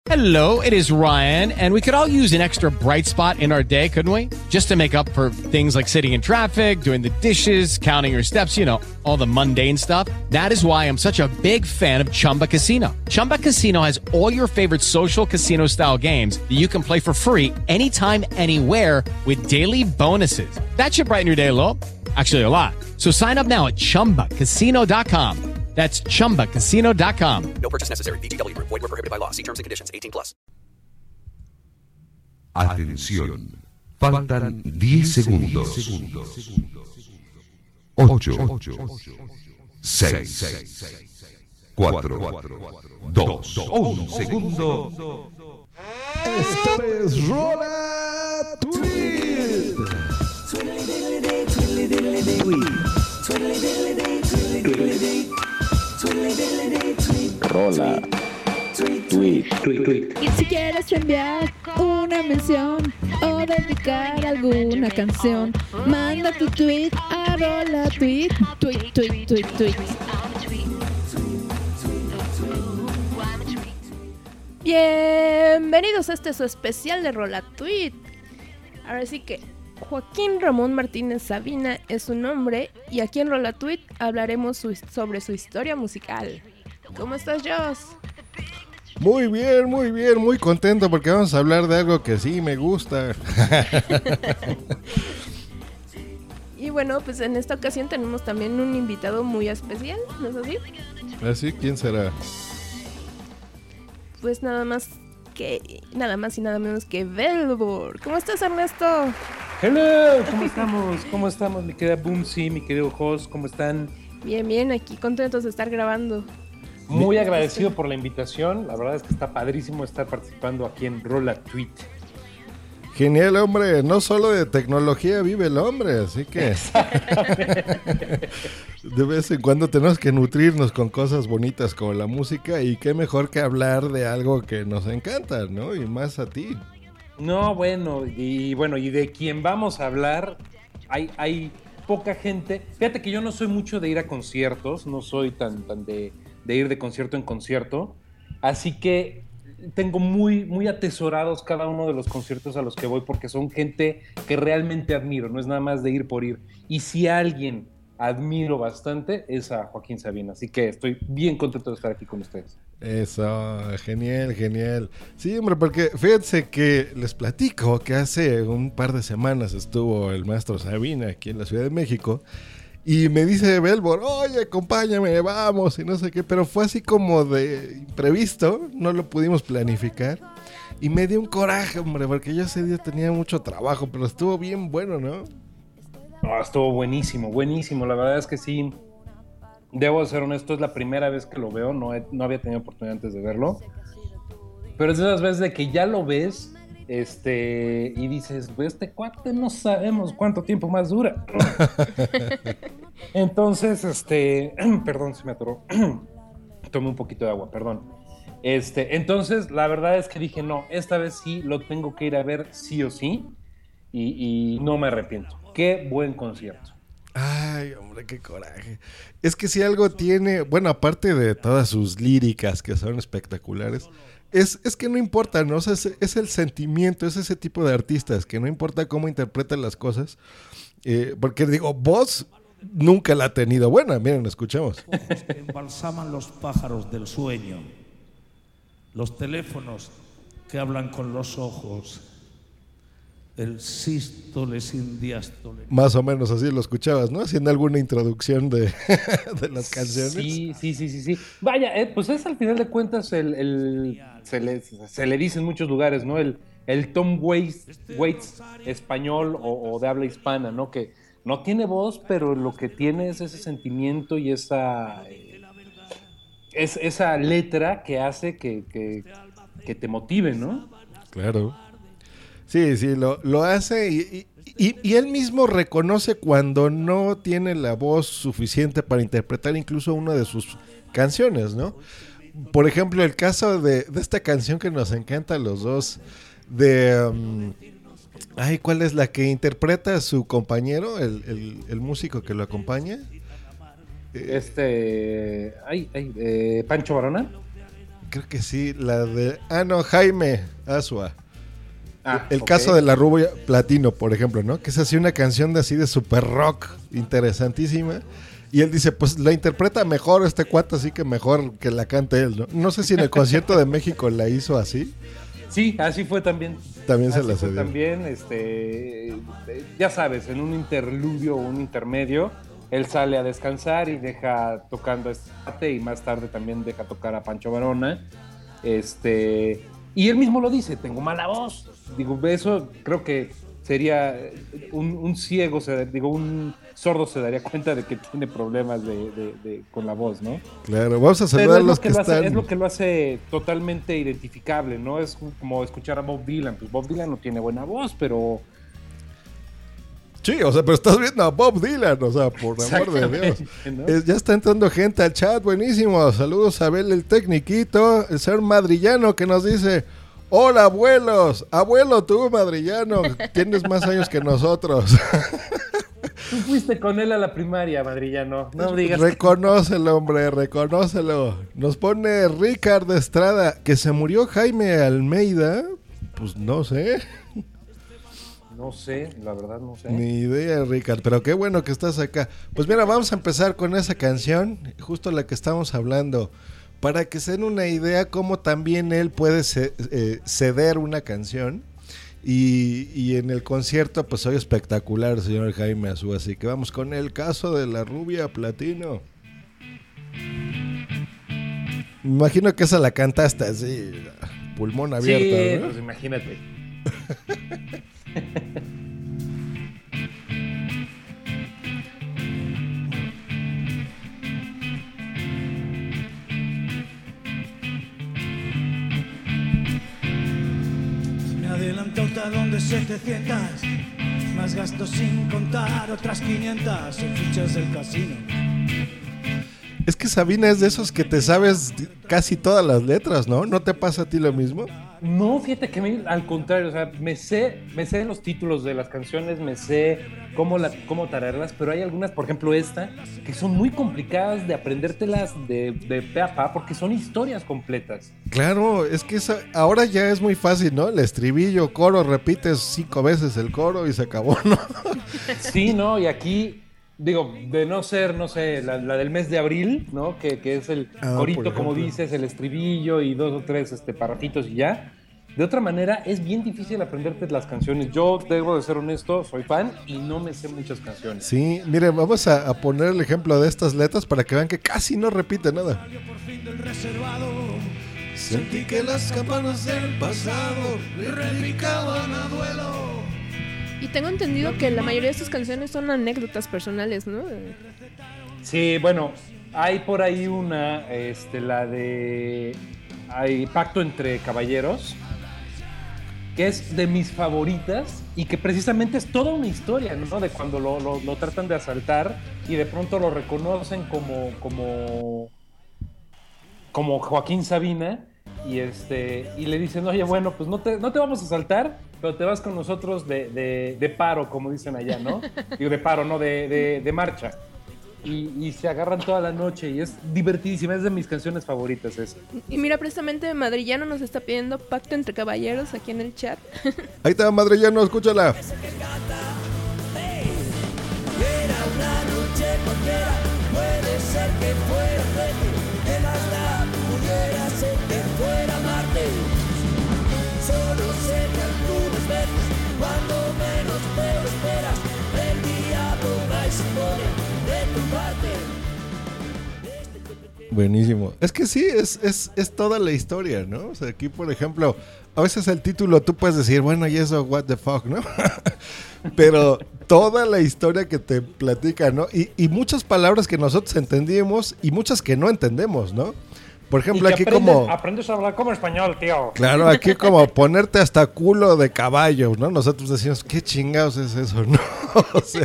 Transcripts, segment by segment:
Hello, it is Ryan, and we could all use an extra bright spot in our day, couldn't we? Just to make up for things like sitting in traffic, doing the dishes, counting your steps, you know, all the mundane stuff. That is why I'm such a big fan of Chumba Casino. Chumba Casino has all your favorite social casino-style games that you can play for free anytime, anywhere with daily bonuses. That should brighten your day a little. Actually, a lot. So sign up now at ChumbaCasino.com. That's ChumbaCasino.com. No purchase necessary. VGW Group. Void where prohibited by law. See terms and conditions. 18+. Atención. Faltan 10 segundos. 8, 6, 4, 2, 1 segundo. Esto es Rola Tweet. Rola Tweet. Y si quieres enviar una mención o dedicar alguna canción, manda tu tweet a Rola Tweet. Tweet. Bienvenidos a su especial de Rola Tweet. Ahora sí que Joaquín Ramón Martínez Sabina es su nombre y aquí en Rola Tweet hablaremos sobre su historia musical. ¿Cómo estás, Joss? Muy bien, muy contento porque vamos a hablar de algo que sí me gusta. Y bueno, pues en esta ocasión tenemos también un invitado muy especial, ¿no es así? ¿Así? ¿Quién será? Pues nada más y nada menos que Velvor. ¿Cómo estás, Ernesto? Hello, ¿cómo estamos, mi querida Boomsy, mi querido Jos? ¿Cómo están? Bien, aquí contentos de estar grabando. Muy agradecido por la invitación. La verdad es que está padrísimo estar participando aquí en Rola Tweet. Genial, hombre. No solo de tecnología vive el hombre, así que de vez en cuando tenemos que nutrirnos con cosas bonitas como la música, y qué mejor que hablar de algo que nos encanta, ¿no? Y más a ti. No, y de quien vamos a hablar, hay poca gente. Fíjate que yo no soy mucho de ir a conciertos, no soy tan de ir de concierto en concierto, así que tengo muy atesorados cada uno de los conciertos a los que voy, porque son gente que realmente admiro, no es nada más de ir por ir. Y si a alguien admiro bastante es a Joaquín Sabina, así que estoy bien contento de estar aquí con ustedes. Eso, genial. Sí, hombre, porque fíjense que les platico que hace un par de semanas estuvo el maestro Sabina aquí en la Ciudad de México. Y me dice Velvor, oye, acompáñame, vamos, y no sé qué, pero fue así como de imprevisto, no lo pudimos planificar. Y me dio un coraje, hombre, porque yo ese día tenía mucho trabajo, pero estuvo bien bueno, ¿no? No, estuvo buenísimo, la verdad es que sí, debo ser honesto, es la primera vez que lo veo, no había tenido oportunidad antes de verlo. Pero es de esas veces de que ya lo ves, y dices, pues este cuate no sabemos cuánto tiempo más dura. Entonces, perdón, se me atoró. Tomé un poquito de agua, perdón. Entonces, la verdad es que dije, no, esta vez sí lo tengo que ir a ver sí o sí, y no me arrepiento. Qué buen concierto. Ay, hombre, qué coraje. Es que si algo tiene, bueno, aparte de todas sus líricas que son espectaculares, es que no importa, ¿no? O sea, es el sentimiento, es ese tipo de artistas que no importa cómo interpretan las cosas, porque digo, voz nunca la ha tenido buena. Miren, escuchemos. Que embalsaman los pájaros del sueño, los teléfonos que hablan con los ojos, el sístole sin diástole. Más o menos así lo escuchabas, ¿no? Haciendo alguna introducción de las canciones. Sí. Vaya, pues es al final de cuentas se le dice en muchos lugares, ¿no? El Tom Waits español o de habla hispana, ¿no? Que no tiene voz, pero lo que tiene es ese sentimiento y esa letra que hace que te motive, ¿no? Claro. Sí, lo hace y él mismo reconoce cuando no tiene la voz suficiente para interpretar incluso una de sus canciones, ¿no? Por ejemplo, el caso de esta canción que nos encanta a los dos, ¿cuál es la que interpreta a su compañero, el músico que lo acompaña? Pancho Varona. creo que sí, la de... no, Jaime Asua. El ok. caso de la rubia Platino, por ejemplo, ¿no? Que es así una canción de así de super rock, interesantísima. Y él dice, pues la interpreta mejor este cuate, así que mejor que la cante él, ¿no? No sé si en el concierto de México la hizo así. Sí, así fue también. También se Así la fue cedió. también, ya sabes, en un interludio o un intermedio, él sale a descansar y deja tocando este parte y más tarde también deja tocar a Pancho Varona. Y él mismo lo dice, tengo mala voz. Digo, eso creo que sería un ciego, un sordo se daría cuenta de que tiene problemas con la voz, ¿no? Claro, vamos a Pero saludar a es los lo que que lo hace, están... es lo que lo hace totalmente identificable, ¿no? Es como escuchar a Bob Dylan. Pues Bob Dylan no tiene buena voz, pero... Sí, o sea, pero estás viendo a Bob Dylan, o sea, por amor de Dios. ¿no? Ya está entrando gente al chat, buenísimo. Saludos a Abel el Tecniquito, el señor Madrillano que nos dice... Hola, abuelos. Abuelo, tú, Madrillano, tienes más años que nosotros. Tú fuiste con él a la primaria, Madrillano. No digas. Reconócelo, hombre, reconócelo. Nos pone Ricardo Estrada, que se murió Jaime Almeida. Pues no sé. No sé, la verdad no sé. Ni idea, Ricardo, pero qué bueno que estás acá. Pues mira, vamos a empezar con esa canción, justo la que estamos hablando, para que se den una idea cómo también él puede ceder una canción. Y en el concierto, pues hoy espectacular, señor Jaime Azú. Así que vamos con el caso de la rubia Platino. Me imagino que esa la cantaste así, pulmón abierto, Sí, ¿no? pues imagínate. Me adelanté a un talón de 700, más gastos sin contar otras 500 en fichas del casino. Es que Sabina es de esos que te sabes casi todas las letras, ¿no? ¿No te pasa a ti lo mismo? No, fíjate que a mí, al contrario, o sea, me sé los títulos de las canciones, me sé cómo tararearlas, pero hay algunas, por ejemplo esta, que son muy complicadas de aprendértelas de pe a pa, porque son historias completas. Claro, es que ahora ya es muy fácil, ¿no? El estribillo, coro, repites 5 veces el coro y se acabó, ¿no? Sí, ¿no? Y aquí, digo, de no ser, no sé, la del mes de abril, ¿no? Que es el por corito, ejemplo. como dices, el estribillo y 2 o 3 parrafitos y ya. De otra manera, es bien difícil aprenderte las canciones. Yo debo de ser honesto, soy fan y no me sé muchas canciones. Sí, miren, vamos a poner el ejemplo de estas letras para que vean que casi no repite nada. Por fin del reservado, Sentí que las campanas del pasado repicaban a duelo. Y tengo entendido que la mayoría de sus canciones son anécdotas personales, ¿no? Sí, bueno, hay por ahí una, la de... Hay Pacto entre Caballeros, que es de mis favoritas y que precisamente es toda una historia, ¿no? De cuando lo tratan de asaltar y de pronto lo reconocen como Joaquín Sabina y le dicen, oye, bueno, pues no te vamos a asaltar, pero te vas con nosotros de paro, como dicen allá, ¿no? Digo, de paro, no, de marcha. Y se agarran toda la noche y es divertidísima, es de mis canciones favoritas esa. Y mira, precisamente Madrillano nos está pidiendo Pacto entre Caballeros aquí en el chat. Ahí está, Madrillano, escúchala. Era una noche cualquiera, puede ser que fuera Marte, el hasta pudiera ser que fuera Marte. Solo sé que algunas veces, cuando menos te lo esperas, el diablo va y se pone de tu parte. Buenísimo. Es que sí, es toda la historia, ¿no? O sea, aquí, por ejemplo, a veces el título tú puedes decir, bueno, y eso, what the fuck, ¿no? Pero toda la historia que te platica, ¿no? Y muchas palabras que nosotros entendíamos y muchas que no entendemos, ¿no? Por ejemplo, aquí aprendes a hablar como español, tío. Claro, aquí como ponerte hasta culo de caballo, ¿no? Nosotros decimos, ¿qué chingados es eso, no? O sea,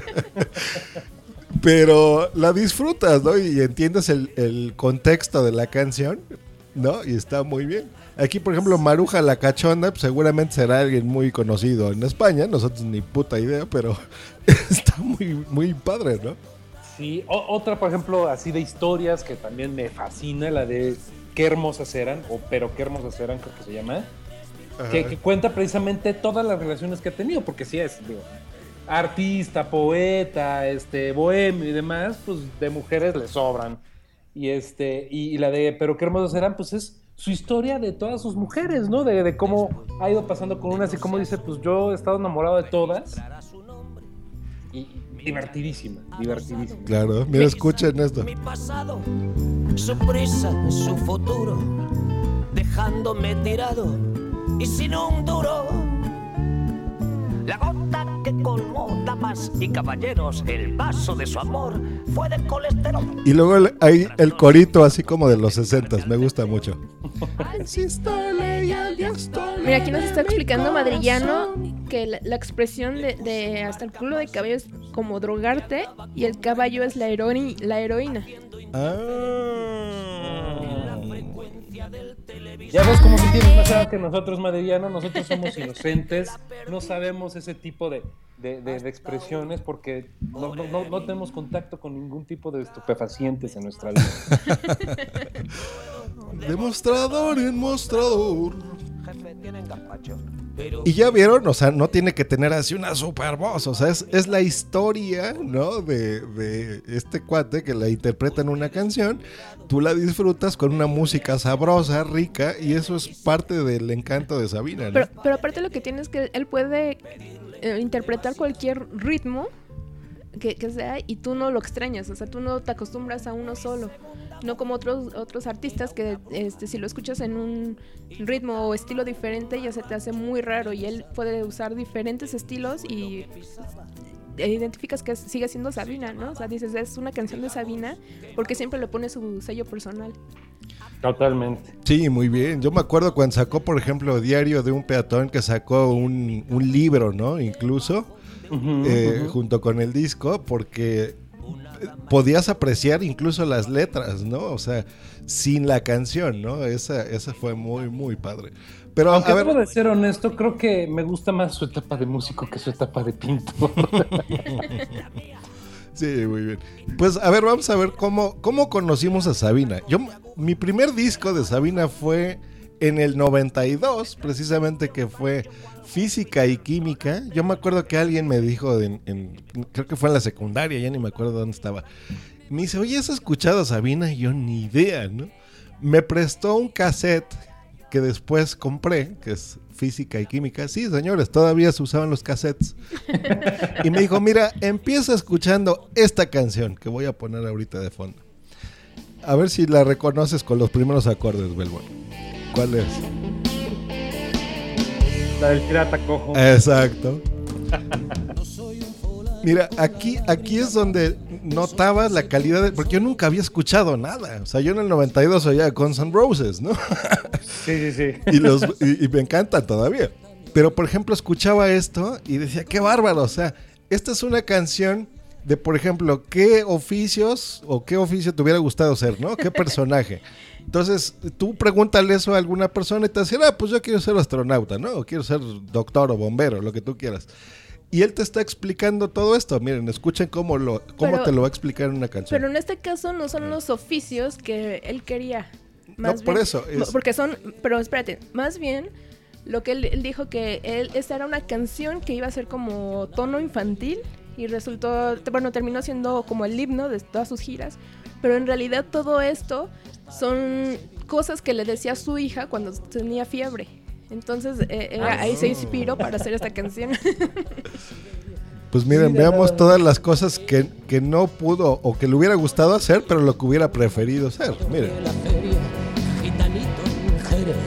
pero la disfrutas, ¿no? Y entiendes el contexto de la canción, ¿no? Y está muy bien. Aquí, por ejemplo, Maruja la Cachonda, pues seguramente será alguien muy conocido en España. Nosotros ni puta idea, pero está muy, muy padre, ¿no? Sí, otra, por ejemplo, así de historias que también me fascina, la de Qué hermosas eran, pero qué hermosas eran, creo que se llama, que cuenta precisamente todas las relaciones que ha tenido, porque sí es, digo, artista, poeta, bohemio y demás, pues de mujeres le sobran. Y la de pero qué hermosas eran, pues es su historia de todas sus mujeres, ¿no? De cómo ha ido pasando con unas y cómo dice, pues yo he estado enamorado de todas. Y divertidísima. Claro, mira, escuchen esto. Mi pasado, su prisa, su futuro, dejándome tirado y sin un duro. La gota que colmó damas y caballeros, el vaso de su amor fue de colesterol. Y luego hay el corito así como de los 60s, me gusta mucho. Mira, aquí nos está explicando Madrillano que la expresión de hasta el culo de caballo es como drogarte y el caballo es la heroína. Ya ves cómo si tienes más edad que nosotros, Madrillano. Nosotros somos inocentes, no sabemos ese tipo de expresiones porque no tenemos contacto con ningún tipo de estupefacientes en nuestra vida. Demostrador en mostrador. Y ya vieron, o sea, no tiene que tener así una super voz, o sea, es la historia, ¿no? De este cuate que la interpreta en una canción, tú la disfrutas con una música sabrosa, rica, y eso es parte del encanto de Sabina, ¿no? Pero aparte lo que tiene es que él puede interpretar cualquier ritmo que sea y tú no lo extrañas, o sea, tú no te acostumbras a uno solo. No como otros artistas que si lo escuchas en un ritmo o estilo diferente ya se te hace muy raro y él puede usar diferentes estilos y identificas que sigue siendo Sabina, ¿no? O sea, dices, es una canción de Sabina porque siempre le pone su sello personal. Totalmente. Sí, muy bien. Yo me acuerdo cuando sacó, por ejemplo, Diario de un peatón, que sacó un libro, ¿no? Incluso, junto con el disco, porque podías apreciar incluso las letras, ¿no? O sea, sin la canción, ¿no? Esa fue muy, muy padre. Pero aunque a ver, debo de ser honesto, creo que me gusta más su etapa de músico que su etapa de pintor. Sí, muy bien. Pues a ver, vamos a ver cómo conocimos a Sabina. Mi primer disco de Sabina fue en el 92, precisamente, que fue Física y Química. Yo me acuerdo que alguien me dijo, creo que fue en la secundaria, ya ni me acuerdo dónde estaba. Me dice, oye, ¿has escuchado a Sabina? Y yo ni idea, ¿no? Me prestó un cassette que después compré, que es Física y Química. Sí, señores, todavía se usaban los cassettes. Y me dijo, mira, empieza escuchando esta canción que voy a poner ahorita de fondo. A ver si la reconoces con los primeros acordes, Belbón. ¿Cuál es? La del pirata cojo. Exacto. Mira, aquí es donde notabas la calidad porque yo nunca había escuchado nada. O sea, yo en el 92 oía Guns N' Roses, ¿no? Sí. Y me encantan todavía. Pero, por ejemplo, escuchaba esto y decía, qué bárbaro. O sea, esta es una canción de, por ejemplo, qué oficio te hubiera gustado ser, ¿no? ¿Qué personaje? Entonces, tú pregúntale eso a alguna persona y te va a decir, pues yo quiero ser astronauta, ¿no? O quiero ser doctor o bombero, lo que tú quieras. Y él te está explicando todo esto. Miren, escuchen cómo te lo va a explicar en una canción. Pero en este caso no son los oficios que él quería. Más bien, por eso. Porque pero espérate, más bien lo que él dijo que esta era una canción que iba a ser como tono infantil y terminó siendo como el himno de todas sus giras. Pero en realidad todo esto son cosas que le decía a su hija cuando tenía fiebre. Entonces ahí se inspiró para hacer esta canción. Pues miren, veamos todas las cosas que no pudo o que le hubiera gustado hacer, pero lo que hubiera preferido hacer. Miren. La feria, gitanito en Jerez,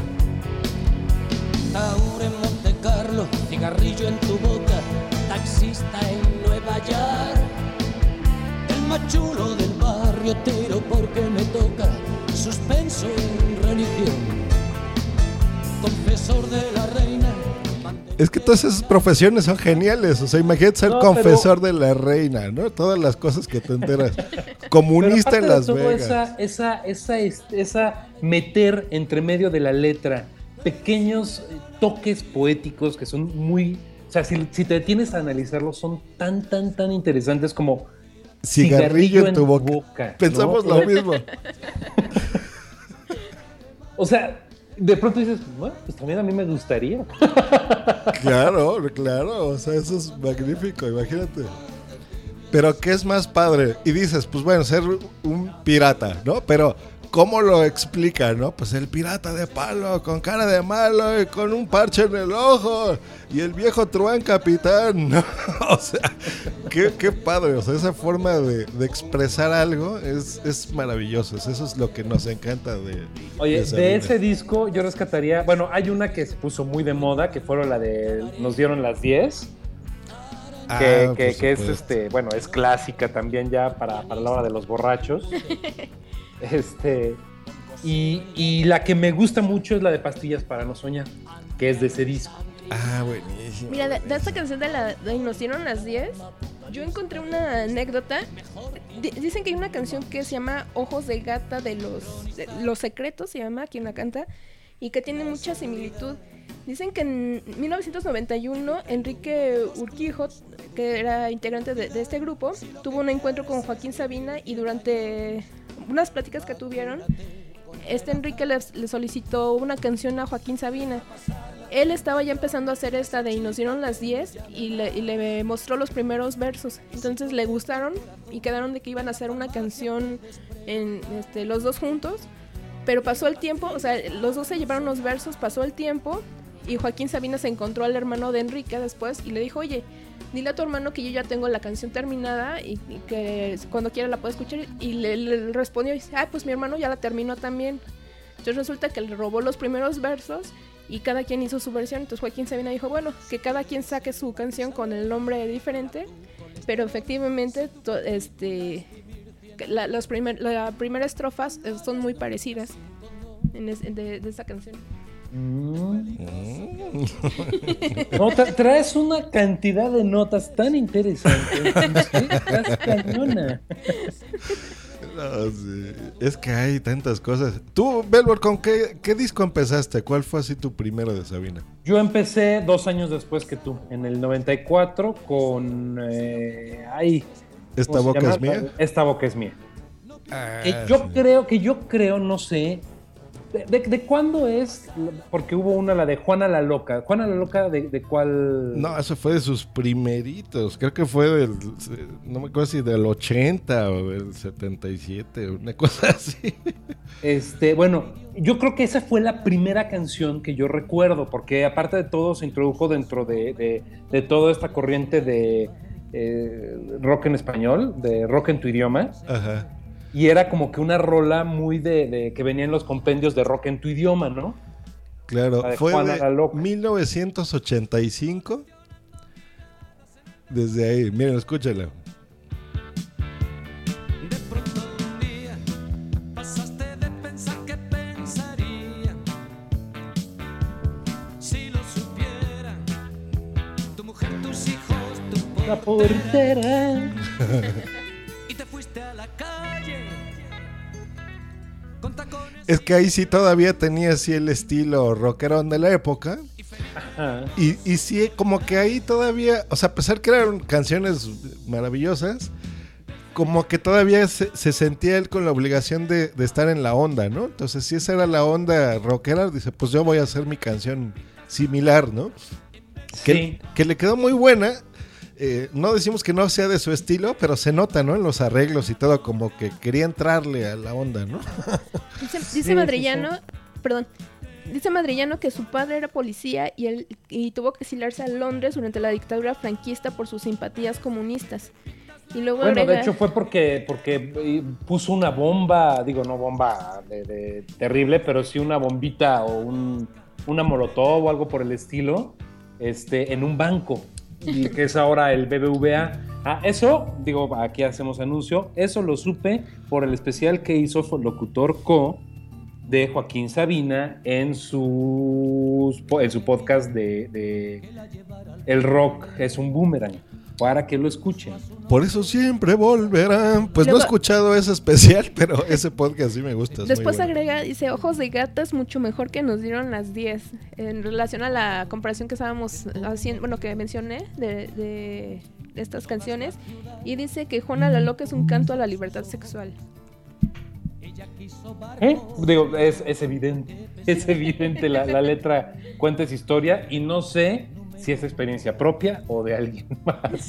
Taur en Monte Carlo, cigarrillo en tu boca, taxista en Nueva York, el más chulo del barrio, tiro porque me toca, suspenso en religión, confesor de la reina. Es que todas esas profesiones son geniales. O sea, imagínate ser confesor de la reina, ¿no? Todas las cosas que te enteras. Comunista en Las Vegas. Esa meter entre medio de la letra pequeños toques poéticos que son muy... O sea, si te detienes a analizarlos, son tan interesantes como cigarrillo en tu boca. Pensamos, ¿no? Lo mismo. O sea, de pronto dices, bueno, pues también a mí me gustaría. Claro, o sea, eso es magnífico, imagínate. Pero ¿qué es más padre? Y dices, pues bueno, ser un pirata, ¿no? Pero ¿cómo lo explica, no? Pues el pirata de palo, con cara de malo y con un parche en el ojo. Y el viejo truán capitán, ¿no? O sea, qué padre. O sea, esa forma de expresar algo es maravilloso. Eso es lo que nos encanta de Oye, de Sabina. de ese disco yo rescataría... Bueno, hay una que se puso muy de moda, que fueron la de Nos dieron las 10. Que es bueno, es clásica también ya para la hora de los borrachos. Y la que me gusta mucho es la de Pastillas para no soñar, que es de ese disco. Ah, buenísimo. Mira, de esta canción de Nos dieron las 10, yo encontré una anécdota. Dicen que hay una canción que se llama Ojos de Gata de Los Secretos, se llama, quien la canta, y que tiene mucha similitud. Dicen que en 1991 Enrique Urquijo, que era integrante de este grupo, tuvo un encuentro con Joaquín Sabina y durante unas pláticas que tuvieron, Enrique le solicitó una canción a Joaquín Sabina. Él estaba ya empezando a hacer esta de Y nos dieron las 10 y le mostró los primeros versos. Entonces le gustaron y quedaron de que iban a hacer una canción en los dos juntos. Pero pasó el tiempo, o sea, los dos se llevaron los versos, pasó el tiempo y Joaquín Sabina se encontró al hermano de Enrique después y le dijo, oye, dile a tu hermano que yo ya tengo la canción terminada y que cuando quiera la puede escuchar. Y le respondió, y dice, pues mi hermano ya la terminó también. Entonces resulta que le robó los primeros versos y cada quien hizo su versión. Entonces Joaquín Sabina dijo, bueno, que cada quien saque su canción con el nombre diferente, pero efectivamente la primera estrofas son muy parecidas de esta canción. No, traes una cantidad de notas tan interesantes. Estás cañona. No, sí. Es que hay tantas cosas. Tú, Belbor, ¿con qué disco empezaste? ¿Cuál fue así tu primero de Sabina? Yo empecé 2 años después que tú, en el 94, con... ¿Esta boca es mía? Esta boca es mía. Yo creo, no sé... ¿De cuándo es? Porque hubo una, la de Juana la Loca. ¿Juana la Loca de cuál? No, eso fue de sus primeritos. Creo que fue no me acuerdo si del 80 o del 77, una cosa así. Bueno, yo creo que esa fue la primera canción que yo recuerdo, porque aparte de todo se introdujo dentro de toda esta corriente de rock en español, de rock en tu idioma. Ajá. Y era como que una rola muy de que venía en los compendios de rock en tu idioma, ¿no? Claro, fue de 1985. Desde ahí, miren, escúchala. De pronto un día pasaste de pensar que pensaría. Si lo supiera, tu mujer, tus hijos, tu la portera. Y te fuiste a la calle. Es que ahí sí todavía tenía así el estilo rockerón de la época. Ajá. Y sí, como que ahí todavía, o sea, a pesar que eran canciones maravillosas, como que todavía se sentía él con la obligación de estar en la onda, ¿no? Entonces, si esa era la onda rockera, dice, pues yo voy a hacer mi canción similar, ¿no? Sí. Que le quedó muy buena. No decimos que no sea de su estilo, pero se nota, ¿no? En los arreglos y todo, como que quería entrarle a la onda, ¿no? Dice Madrillano, perdón, dice Madrillano que su padre era policía y tuvo que exiliarse a Londres durante la dictadura franquista por sus simpatías comunistas. Y luego de hecho fue porque puso una bomba, digo, no bomba de terrible, pero sí una bombita o una molotov o algo por el estilo, en un banco. Y que es ahora el BBVA. Eso, digo, aquí hacemos anuncio. Eso lo supe por el especial que hizo Locutor Co. de Joaquín Sabina en su podcast de El Rock es un Boomerang. Para que lo escuchen. Por eso siempre volverán. Pues luego, no he escuchado ese especial, pero ese podcast sí me gusta. Después agrega, dice, Ojos de Gata es mucho mejor que Nos dieron las 10. En relación a la comparación que estábamos haciendo, bueno, que mencioné de estas canciones. Y dice que Juana la Loca es un canto a la libertad sexual. Digo, es evidente la letra cuenta esa historia y no sé si es experiencia propia o de alguien más.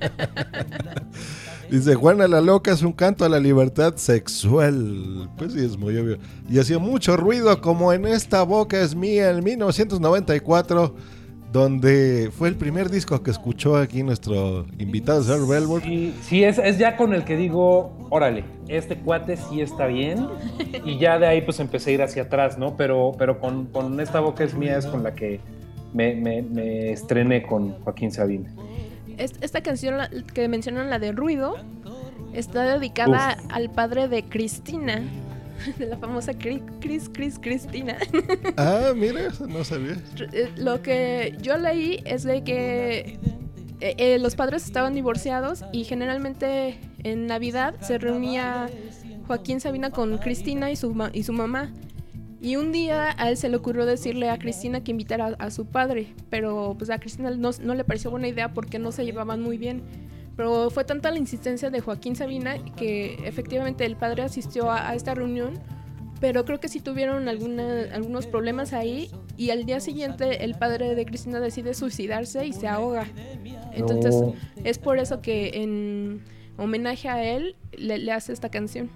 Dice, Juana la Loca es un canto a la libertad sexual. Pues sí, es muy obvio. Y hacía mucho ruido como en Esta Boca es Mía en 1994, donde fue el primer disco que escuchó aquí nuestro invitado, señor Belmont. Sí, es ya con el que digo, órale, este cuate sí está bien. Y ya de ahí pues empecé a ir hacia atrás, ¿no? Pero con Esta Boca es Mía es con la que me estrené con Joaquín Sabina. Esta canción que mencionan, la de Ruido, está dedicada al padre de Cristina, de la famosa Cristina. Ah, mira, eso no sabía. Lo que yo leí es de que los padres estaban divorciados y generalmente en Navidad se reunía Joaquín Sabina con Cristina y su mamá. Y un día a él se le ocurrió decirle a Cristina que invitara a su padre, pero pues a Cristina no le pareció buena idea porque no se llevaban muy bien. Pero fue tanta la insistencia de Joaquín Sabina que efectivamente el padre asistió a esta reunión, pero creo que sí tuvieron algunos problemas ahí y al día siguiente el padre de Cristina decide suicidarse y se ahoga. Entonces es por eso que en homenaje a él le hace esta canción.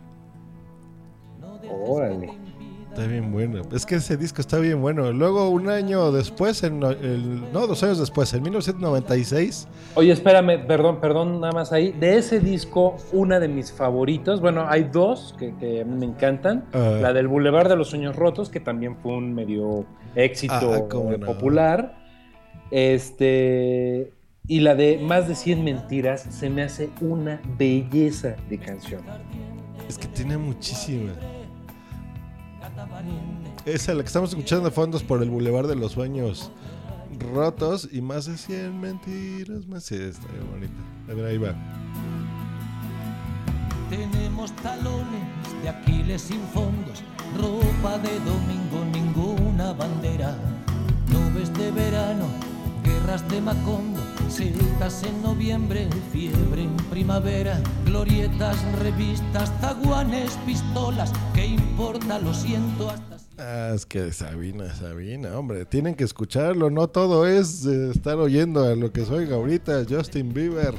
Órale. Está bien bueno. Es que ese disco está bien bueno. Luego, un año después, 2 años después, en 1996. Oye, espérame, perdón, nada más ahí. De ese disco, una de mis favoritos, bueno, hay dos que a mí me encantan. La del Boulevard de los Sueños Rotos, que también fue un medio éxito popular. Y la de Más de 100 Mentiras, se me hace una belleza de canción. Es que tiene muchísimas. Esa, la que estamos escuchando de fondos por el Boulevard de los Sueños Rotos y Más de 100 Mentiras. Más sí, está bien bonita. A ver, ahí va. Tenemos talones de Aquiles sin fondos, ropa de domingo, ninguna bandera, nubes de verano, guerras de Macondo, setas en noviembre, fiebre en primavera, glorietas, revistas, zaguanes, pistolas, ¿qué importa? Lo siento hasta... Es que Sabina, hombre, tienen que escucharlo, no todo es estar oyendo a lo que soy ahorita, Justin Bieber.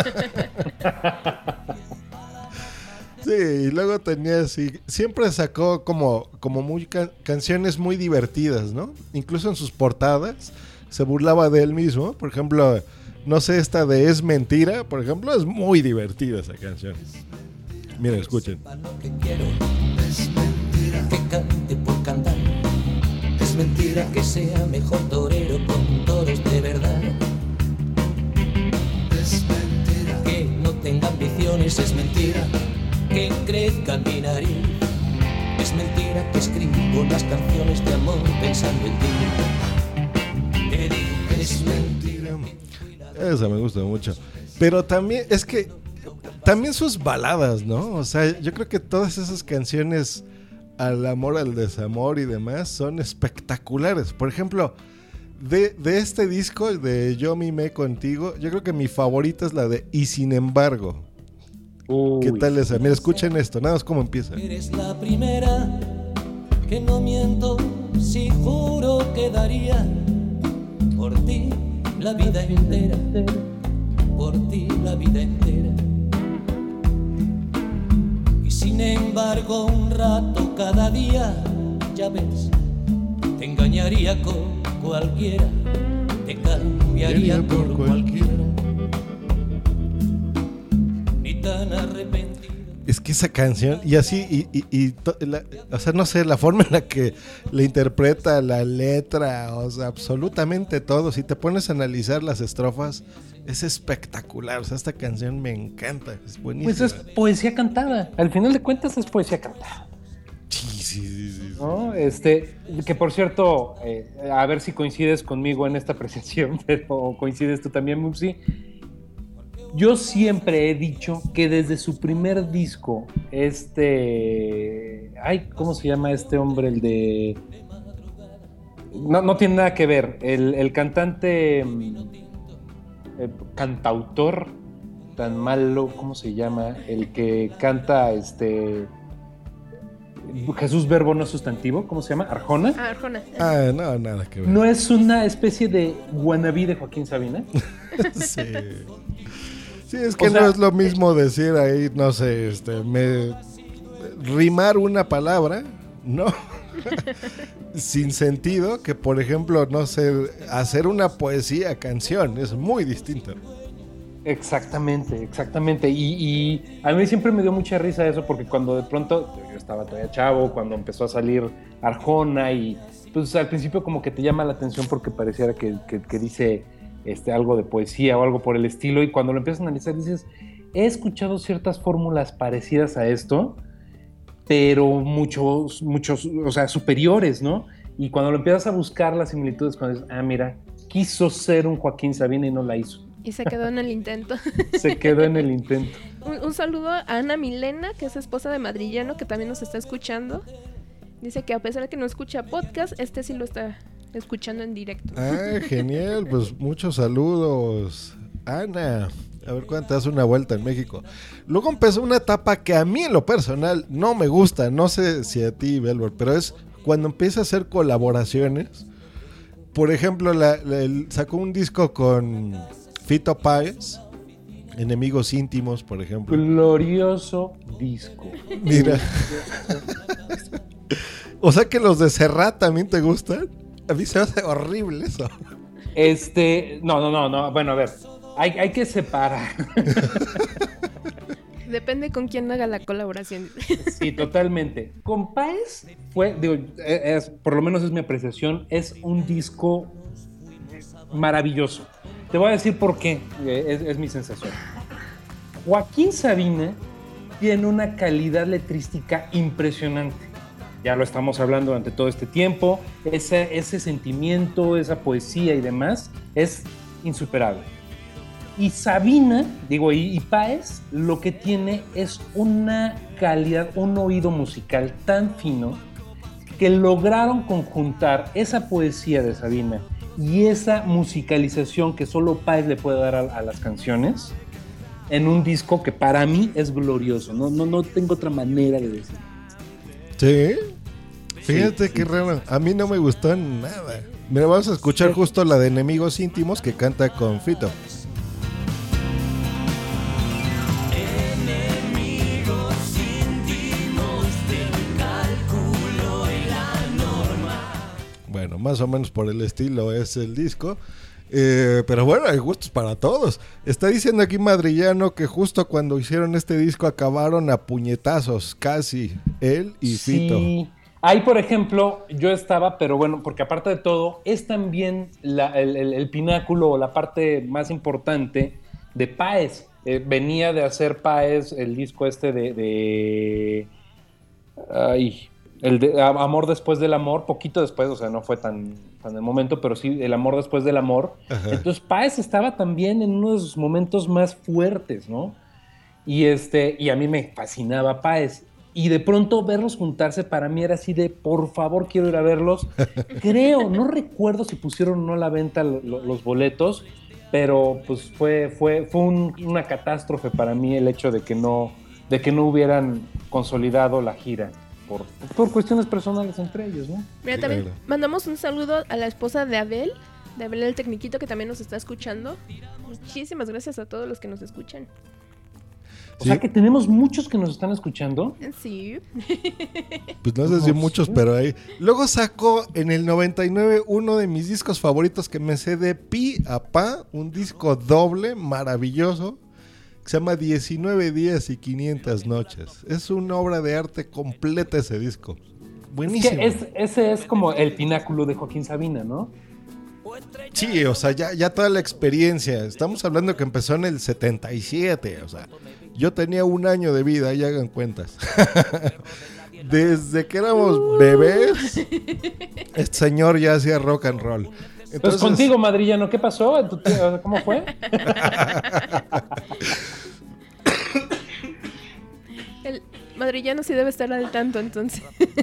Sí, y luego tenía así, siempre sacó como muy canciones muy divertidas, ¿no? Incluso en sus portadas se burlaba de él mismo. Por ejemplo, no sé, esta de Es Mentira, por ejemplo, es muy divertida esa canción. Miren, escuchen. Es mentira que cante por cantar, es mentira que sea mejor torero con toros de verdad, es mentira que no tenga ambiciones, es mentira que crezca mi nariz, es mentira que escribo las canciones de amor pensando en ti. Es mentira. Esa me gusta mucho. Pero también, es que también sus baladas, ¿no? O sea, yo creo que todas esas canciones al amor, al desamor y demás son espectaculares. Por ejemplo, de este disco de Yo mimé contigo, yo creo que mi favorita es la de Y sin embargo. ¿Qué tal esa? Mira, escuchen esto, nada más cómo empieza. Eres la primera que no miento si juro que daría por ti la vida entera, por ti la vida entera. Y sin embargo un rato cada día, ya ves, te engañaría con cualquiera, te cambiaría por cualquiera. Ni tan arrepentido. Es que esa canción, y así, o sea, no sé, la forma en la que le interpreta la letra, o sea, absolutamente todo. Si te pones a analizar las estrofas, es espectacular. O sea, esta canción me encanta, es buenísima. Pues es poesía cantada, al final de cuentas es poesía cantada. Sí. ¿No? Que por cierto, a ver si coincides conmigo en esta apreciación, pero coincides tú también, Mupsi. Yo siempre he dicho que desde su primer disco, ¿cómo se llama este hombre? El de... No tiene nada que ver. El cantante, cantautor tan malo, ¿cómo se llama? El que canta, Jesús Verbo no es sustantivo, ¿cómo se llama? ¿Arjona? Arjona. Ah, no, nada que ver. ¿No es una especie de wannabe de Joaquín Sabina? Sí. Sí, es que no es lo mismo decir ahí, no sé, rimar una palabra, ¿no? Sin sentido, que por ejemplo, no sé, hacer una poesía, canción, es muy distinto. Exactamente. Y a mí siempre me dio mucha risa eso, porque cuando de pronto, yo estaba todavía chavo, cuando empezó a salir Arjona, y pues al principio como que te llama la atención porque pareciera que dice algo de poesía o algo por el estilo, y cuando lo empiezas a analizar dices, he escuchado ciertas fórmulas parecidas a esto, pero muchos, o sea, superiores, ¿no? Y cuando lo empiezas a buscar las similitudes, cuando dices, mira, quiso ser un Joaquín Sabina y no la hizo. Y se quedó en el intento. Se quedó en el intento. Un saludo a Ana Milena, que es esposa de Madrillano, que también nos está escuchando. Dice que a pesar de que no escucha podcast, sí lo está escuchando en directo. Genial, pues muchos saludos, Ana. A ver cuándo te das una vuelta en México. Luego empezó una etapa que a mí en lo personal no me gusta, no sé si a ti, Belbor, pero es cuando empieza a hacer colaboraciones. Por ejemplo, sacó un disco con Fito Páez, Enemigos Íntimos, por ejemplo. Glorioso disco. Mira. O sea que los de Serrat también te gustan. A mí se me hace horrible eso. No. Bueno, a ver. Hay que separar. Depende con quién haga la colaboración. Sí, totalmente. Con Páez por lo menos es mi apreciación, es un disco maravilloso. Te voy a decir por qué, es mi sensación. Joaquín Sabina tiene una calidad letrística impresionante. Ya lo estamos hablando durante todo este tiempo. Ese sentimiento, esa poesía y demás es insuperable. Y Sabina, y Páez, lo que tiene es una calidad, un oído musical tan fino que lograron conjuntar esa poesía de Sabina y esa musicalización que solo Páez le puede dar a las canciones en un disco que para mí es glorioso. No tengo otra manera de decirlo. ¿Sí? Fíjate qué raro. A mí no me gustó nada. Mira, vamos a escuchar justo la de Enemigos Íntimos que canta con Fito. Bueno, más o menos por el estilo es el disco. Pero bueno, hay gustos para todos. Está diciendo aquí Madrillano que justo cuando hicieron este disco acabaron a puñetazos, casi, él y Fito. Sí, ahí por ejemplo yo estaba, pero bueno, porque aparte de todo, es también el pináculo o la parte más importante de Páez. Venía de hacer Páez el disco el de Amor Después del Amor, poquito después, o sea, no fue tan el momento, pero sí, El Amor Después del Amor. Ajá. Entonces Páez estaba también en uno de sus momentos más fuertes, ¿no? Y a mí me fascinaba Páez. Y de pronto verlos juntarse para mí era así de, por favor, quiero ir a verlos. No recuerdo si pusieron o no a la venta los boletos, pero pues fue una catástrofe para mí el hecho de que no hubieran consolidado la gira. Por cuestiones personales entre ellos, ¿no? Mira, también mandamos un saludo a la esposa de Abel el Tecniquito, que también nos está escuchando. Muchísimas gracias a todos los que nos escuchan. O sea que tenemos muchos que nos están escuchando. Sí. Pues no sé si muchos, pero ahí. Luego sacó en el 99 uno de mis discos favoritos que me sé de pi a pa, un disco doble maravilloso. Se llama 19 días y 500 noches. Es una obra de arte completa ese disco. Buenísimo. Ese es como el pináculo de Joaquín Sabina, ¿no? Sí, o sea, ya toda la experiencia. Estamos hablando que empezó en el 77. O sea, yo tenía 1 año de vida, ya hagan cuentas. Desde que éramos bebés, este señor ya hacía rock and roll. Entonces, pues contigo, Madrillano, ¿qué pasó? ¿Cómo fue? El Madrillano sí debe estar al tanto, entonces.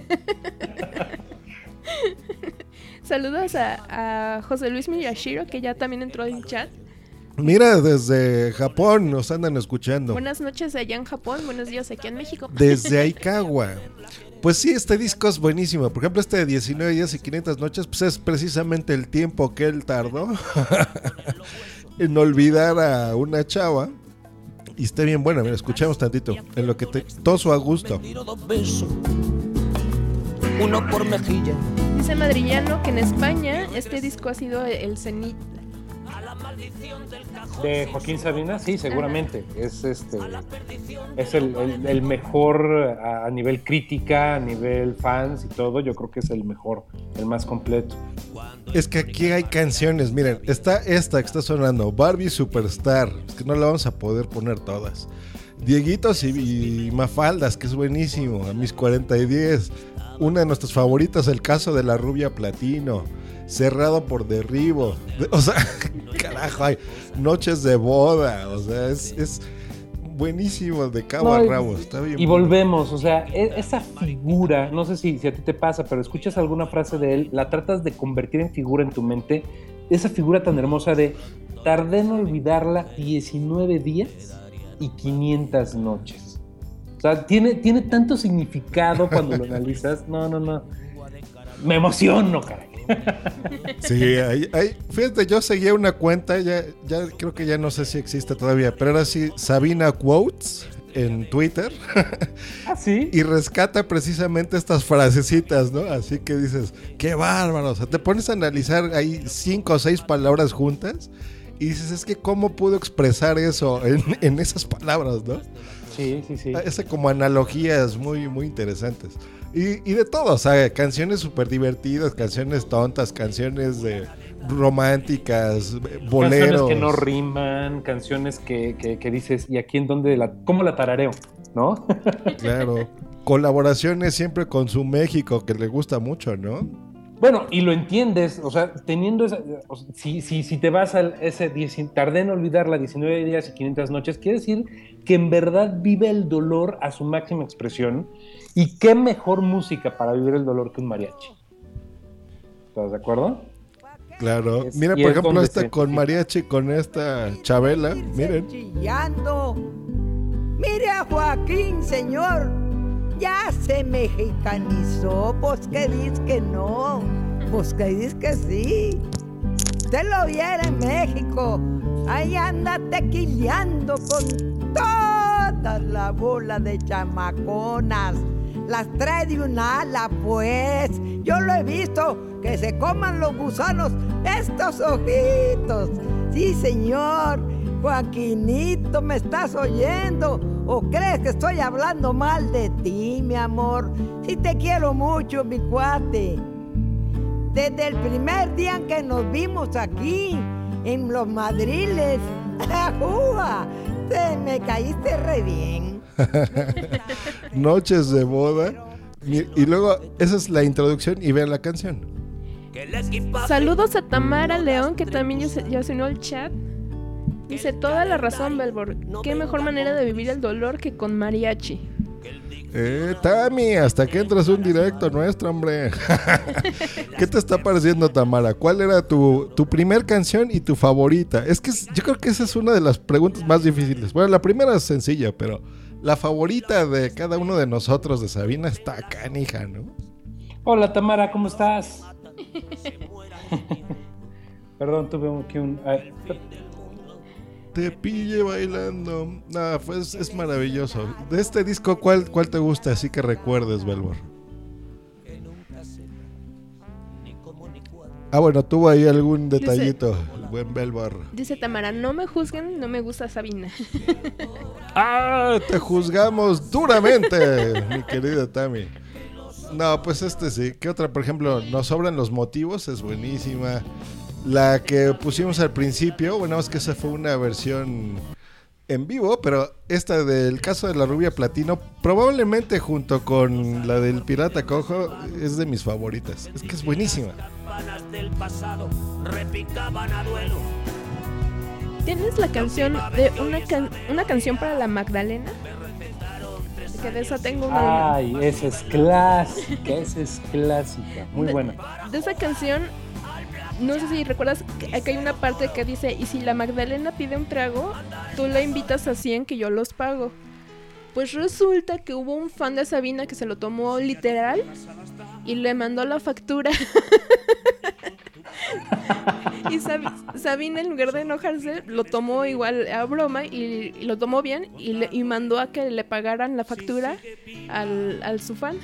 Saludos a José Luis Miyashiro, que ya también entró en chat. Mira, desde Japón nos andan escuchando. Buenas noches allá en Japón, buenos días aquí en México. Desde Aikawa. Pues sí, este disco es buenísimo. Por ejemplo, este de 19 días y 500 noches, pues es precisamente el tiempo que él tardó en olvidar a una chava. Y está bien bueno, mira, escuchamos tantito. En lo que te toso a gusto. Uno por mejilla. Dice Madrillano que en España este disco ha sido el cenit. De Joaquín Sabina, sí, seguramente. Es el mejor a nivel crítica, a nivel fans y todo. Yo creo que es el mejor, el más completo. Es que aquí hay canciones, miren, está esta que está sonando, Barbie Superstar, es que no la vamos a poder poner todas. Dieguitos y Mafaldas, que es buenísimo, a mis 40 y 10. Una de nuestras favoritas, El caso de la rubia platino, Cerrado por derribo. O sea, carajo, hay Noches de boda, o sea, es buenísimo de cabo a rabo, está bien. Y volvemos, o sea, esa figura, no sé si a ti te pasa, pero escuchas alguna frase de él, la tratas de convertir en figura en tu mente, esa figura tan hermosa de tardé en olvidarla 19 días y 500 noches. O sea, tiene tanto significado cuando lo analizas. No. Me emociono, caray. Sí, fíjate, yo seguía una cuenta, ya creo que ya no sé si existe todavía, pero era así, Sabina Quotes en Twitter. ¿Ah, sí? Y rescata precisamente estas frasecitas, ¿no? Así que dices, qué bárbaro, o sea, te pones a analizar ahí 5 o 6 palabras juntas y dices, es que cómo pudo expresar eso en esas palabras, ¿no? Sí. Ese como analogías muy, muy interesantes. Y de todo, o sea, canciones súper divertidas, canciones tontas, canciones románticas, boleros. Canciones que no riman, canciones que dices, ¿y aquí en dónde cómo la tarareo? ¿No? Claro. Colaboraciones siempre con su México, que le gusta mucho, ¿no? Bueno, y lo entiendes, o sea, teniendo esa... O sea, si te vas a ese... Tardé en olvidarla 19 días y 500 noches, quiere decir que en verdad vive el dolor a su máxima expresión. Y qué mejor música para vivir el dolor que un mariachi. ¿Estás de acuerdo? Claro. Mira, por ejemplo, esta con mariachi, con esta Chabela, miren. Chillando. Mire a Joaquín, señor. Ya se mexicanizó. Pues que dices que no. Pues que dices que sí. Usted lo viera en México. Ahí anda tequileando con toda la bola de chamaconas. Las trae de un ala, pues. Yo lo he visto, que se coman los gusanos estos ojitos. Sí, señor. Joaquinito, ¿me estás oyendo? ¿O crees que estoy hablando mal de ti, mi amor? Sí te quiero mucho, mi cuate. Desde el primer día en que nos vimos aquí, en Los Madriles, ¡ajúa! Te me caíste re bien. Noches de boda. Y luego, esa es la introducción y vean la canción. Saludos a Tamara León, que también ya se unió al chat. Dice, toda la razón, Belbor. Qué mejor manera de vivir el dolor que con mariachi. Tami, hasta que entras un directo nuestro, hombre. ¿Qué te está pareciendo, Tamara? ¿Cuál era tu primer canción y tu favorita? Es que yo creo que esa es una de las preguntas más difíciles. Bueno, la primera es sencilla, pero la favorita de cada uno de nosotros de Sabina está canija, ¿no? Hola, Tamara, ¿cómo estás? Perdón, tuve aquí un... Te pille bailando. Nada, pues es maravilloso. De este disco, ¿cuál te gusta? Así que recuerdes, Belbor. Bueno, tuvo ahí algún detallito, el buen Belbor. Dice Tamara, no me juzguen, no me gusta Sabina. Te juzgamos duramente, mi querida Tami. No, pues sí. ¿Qué otra? Por ejemplo, Nos sobran los motivos, es buenísima. La que pusimos al principio, bueno, es que esa fue una versión en vivo, pero esta del caso de la rubia platino, probablemente junto con la del pirata cojo, es de mis favoritas. Es que es buenísima. ¿Tienes la canción de una canción para la Magdalena? Que de esa tengo una. Ay, esa es clásica, muy buena. De esa canción, no sé si recuerdas que hay una parte que dice, y si la Magdalena pide un trago, tú la invitas a 100 que yo los pago. Pues resulta que hubo un fan de Sabina que se lo tomó literal y le mandó la factura. Y Sabina, en lugar de enojarse, lo tomó igual a broma y lo tomó bien y mandó a que le pagaran la factura al su fan.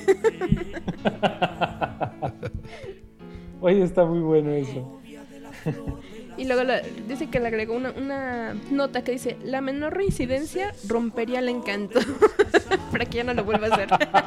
Oye, está muy bueno eso. Y luego dice que le agregó una nota que dice: la menor reincidencia rompería el encanto. Para que ya no lo vuelva a hacer.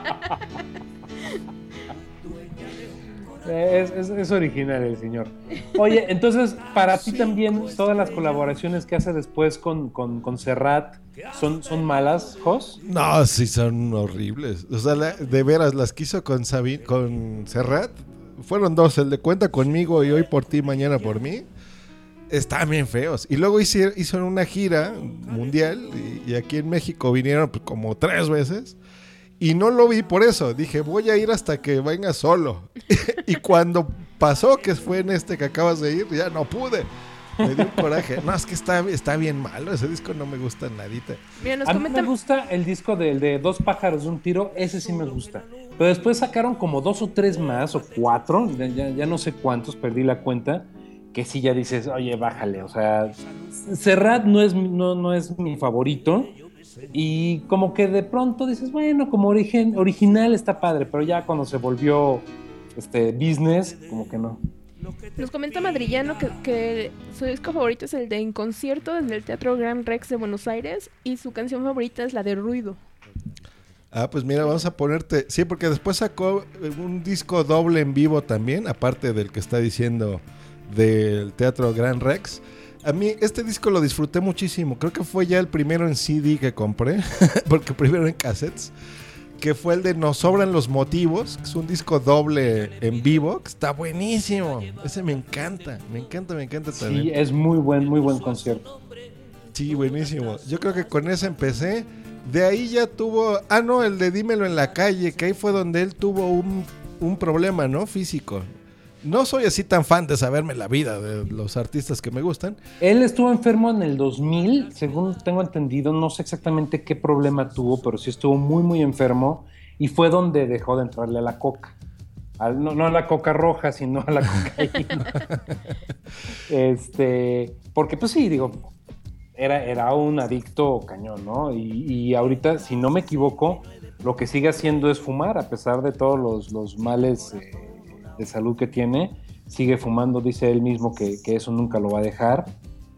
Es original el señor. Oye, entonces, para ti también todas las colaboraciones que hace después con Serrat son malas, Jos? No, sí, son horribles. O sea, de veras, las que hizo con Serrat fueron dos: el de Cuenta Conmigo y Hoy por Ti, Mañana por Mí. Estaban bien feos. Y luego hizo una gira mundial y aquí en México vinieron pues, como 3 veces. Y no lo vi por eso. Dije, voy a ir hasta que venga solo. Y cuando pasó, que fue en este que acabas de ir, ya no pude. Me dio un coraje. No, es que está bien malo. Ese disco no me gusta nadita. Mira, a mí me gusta el disco de Dos pájaros de un tiro. Ese sí me gusta. Pero después sacaron como 2 o 3 más, o 4. Ya no sé cuántos, perdí la cuenta. Que sí ya dices, oye, bájale. O sea, Serrat no es mi favorito. Y como que de pronto dices, bueno, como original está padre, pero ya cuando se volvió business, como que no. Nos comenta Madrillano que su disco favorito es el de En Concierto desde el Teatro Gran Rex de Buenos Aires y su canción favorita es la de Ruido. Ah, pues mira, vamos a ponerte... Sí, porque después sacó un disco doble en vivo también, aparte del que está diciendo del Teatro Gran Rex. A mí este disco lo disfruté muchísimo. Creo que fue ya el primero en CD que compré, porque primero en cassettes, que fue el de Nos Sobran los Motivos, que es un disco doble en vivo, que está buenísimo. Ese me encanta también. Sí, es muy buen concierto. Sí, buenísimo. Yo creo que con ese empecé. De ahí ya tuvo... Ah, no, el de Dímelo en la Calle, que ahí fue donde él tuvo un problema, ¿no? Físico. No soy así tan fan de saberme la vida de los artistas que me gustan. Él estuvo enfermo en el 2000, según tengo entendido. No sé exactamente qué problema tuvo, pero sí estuvo muy enfermo. Y fue donde dejó de entrarle a la coca. No a la coca roja, sino a la cocaína. Porque pues sí, digo, era un adicto cañón, ¿no? Y ahorita, si no me equivoco, lo que sigue haciendo es fumar, a pesar de todos los males de salud que tiene, sigue fumando, dice él mismo que eso nunca lo va a dejar.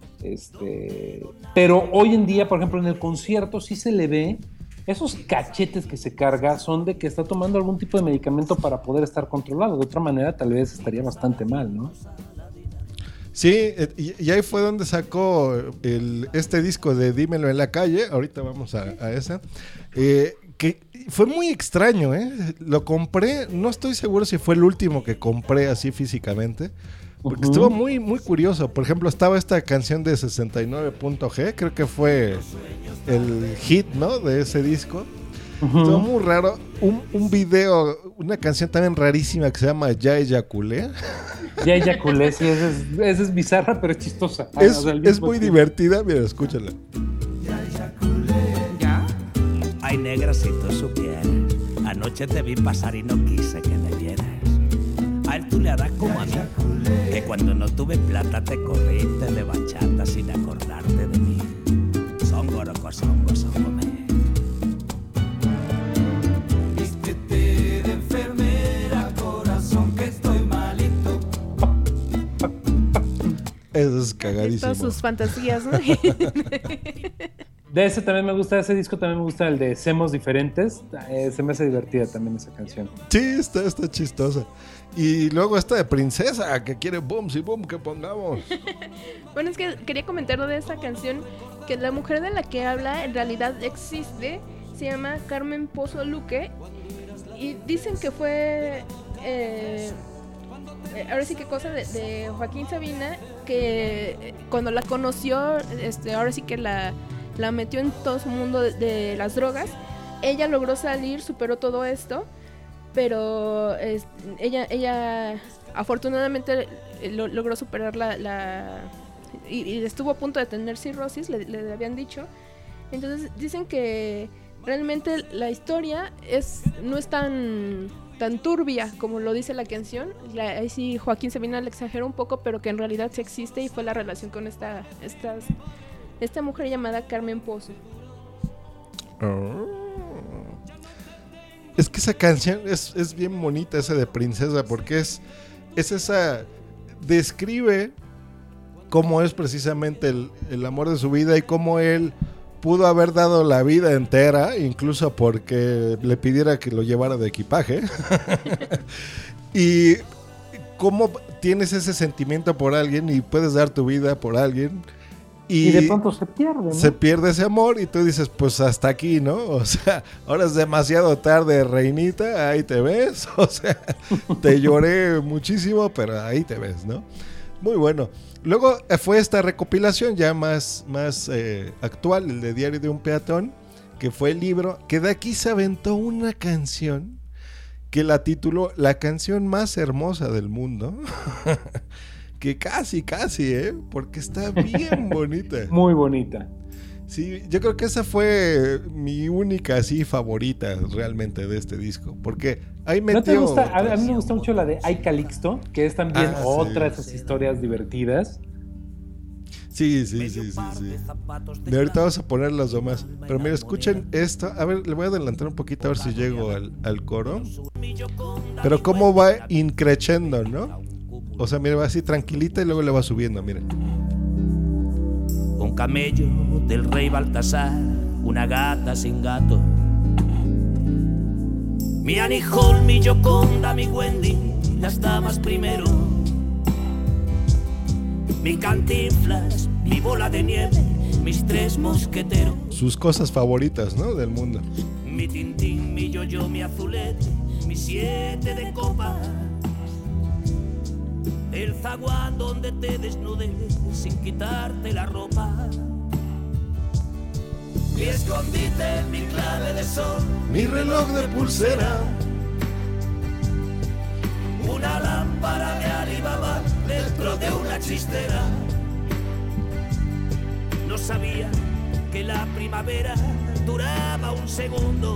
Pero hoy en día, por ejemplo, en el concierto sí se le ve, esos cachetes que se carga son de que está tomando algún tipo de medicamento para poder estar controlado. De otra manera, tal vez estaría bastante mal, ¿no? Sí, y ahí fue donde sacó este disco de Dímelo en la Calle. Ahorita vamos a esa. Que fue muy extraño, ¿eh? Lo compré, no estoy seguro si fue el último que compré así físicamente, porque estuvo muy curioso. Por ejemplo, estaba esta canción de 69.G, creo que fue el hit, ¿no? De ese disco. Estuvo muy raro. Un video, una canción también rarísima que se llama Ya Eyaculé. Ya Eyaculé, sí, esa es bizarra, pero es chistosa. Es muy divertida, mira, escúchala. Ay, negra, si tú supieras, anoche te vi pasar y no quise que me vieras. A él tú le harás como a mí, que cuando no tuve plata te corriste de bachata sin acordarte de mí. Songo, songo, me. Vístete de enfermera, corazón, que estoy malito. Eso es cagadísimo. Todas sus fantasías, ¿no? De ese también me gusta, ese disco también me gusta, el de Semos Diferentes. Se me hace divertida también esa canción. Sí, está chistosa. Y luego esta de Princesa, que quiere boom, sí, boom, que pongamos. Bueno, es que quería comentar de esta canción, que la mujer de la que habla en realidad existe, se llama Carmen Pozo Luque, y dicen que fue... ahora sí que cosa de Joaquín Sabina, que cuando la conoció, ahora sí que la metió en todo su mundo de las drogas. Ella logró salir, superó todo esto, pero ella afortunadamente logró superar y estuvo a punto de tener cirrosis, le habían dicho. Entonces dicen que realmente la historia no es tan turbia como lo dice la canción. Ahí sí Joaquín Sabina le exageró un poco, pero que en realidad sí existe y fue la relación con esta mujer llamada Carmen Pozo. Es que esa canción es bien bonita, esa de Princesa, porque es esa... Describe cómo es precisamente el amor de su vida y cómo él pudo haber dado la vida entera, incluso porque le pidiera que lo llevara de equipaje. Y cómo tienes ese sentimiento por alguien y puedes dar tu vida por alguien. Y de pronto se pierde, ¿no? Se pierde ese amor y tú dices, pues hasta aquí, ¿no? O sea, ahora es demasiado tarde, reinita, ahí te ves. O sea, te lloré muchísimo, pero ahí te ves, ¿no? Muy bueno. Luego fue esta recopilación ya más actual, el de Diario de un Peatón, que fue el libro, que de aquí se aventó una canción que la tituló La canción más hermosa del mundo. Que casi, porque está bien bonita. Muy bonita. Sí, yo creo que esa fue mi única así favorita realmente de este disco, porque ahí metió... ¿No te gusta? A mí me gusta mucho la de Ay Calixto, que es también otra de esas historias divertidas. Sí. De ahorita vamos a poner las demás. Pero mira, escuchen esto. A ver, le voy a adelantar un poquito a ver si llego al coro. Pero cómo va increciendo, ¿no? O sea, mira, va así tranquilita y luego le va subiendo, miren. Un camello del rey Baltasar, una gata sin gato. Mi Annie Hall, mi Gioconda, mi Wendy, las damas primero. Mi Cantinflas, mi Bola de Nieve, mis tres mosqueteros. Sus cosas favoritas, ¿no? Del mundo. Mi Tintín, mi Yo-Yo, mi Azulete, mi 7 de copas. El zaguán donde te desnudes sin quitarte la ropa. Mi escondite, mi clave de sol, mi reloj de pulsera. Una lámpara de Alibaba dentro de una chistera. No sabía que la primavera duraba un segundo.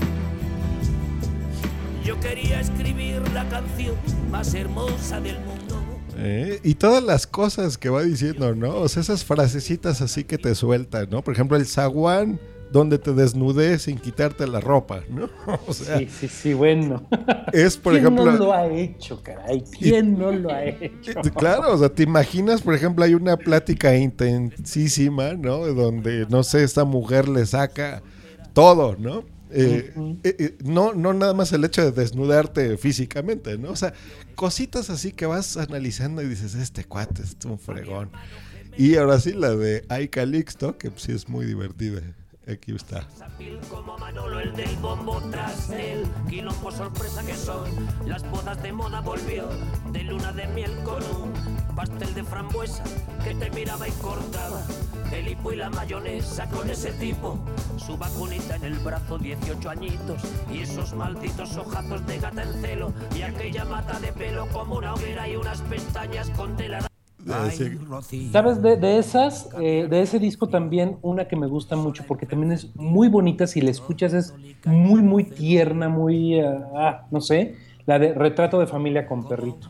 Yo quería escribir la canción más hermosa del mundo. Y todas las cosas que va diciendo, ¿no? O sea, esas frasecitas así que te sueltan, ¿no? Por ejemplo, el zaguán donde te desnudes sin quitarte la ropa, ¿no? O sea, sí, bueno. Es, por ¿Quién ejemplo... no lo ha hecho, caray? ¿Quién no lo ha hecho? Claro, o sea, te imaginas, por ejemplo, hay una plática intensísima, ¿no? Donde, no sé, esta mujer le saca todo, ¿no? No nada más el hecho de desnudarte físicamente, ¿no? O sea, cositas así que vas analizando y dices, este cuate es un fregón. Y ahora sí, la de Ay Calixto, que sí es muy divertida. Aquí está. Como Manolo, el del bombo tras el quilombo sorpresa que son. Las bodas de moda volvió de luna de miel con un pastel de frambuesa que te miraba y cortaba. El hipo y la mayonesa con ese tipo. Su vacunita en el brazo, 18 añitos. Y esos malditos ojazos de gata en celo. Y aquella mata de pelo como una hoguera y unas pestañas con tela. ¿Sabes? De esas, de ese disco también, una que me gusta mucho porque también es muy bonita, si la escuchas es muy, muy tierna, muy, no sé, la de Retrato de familia con perrito.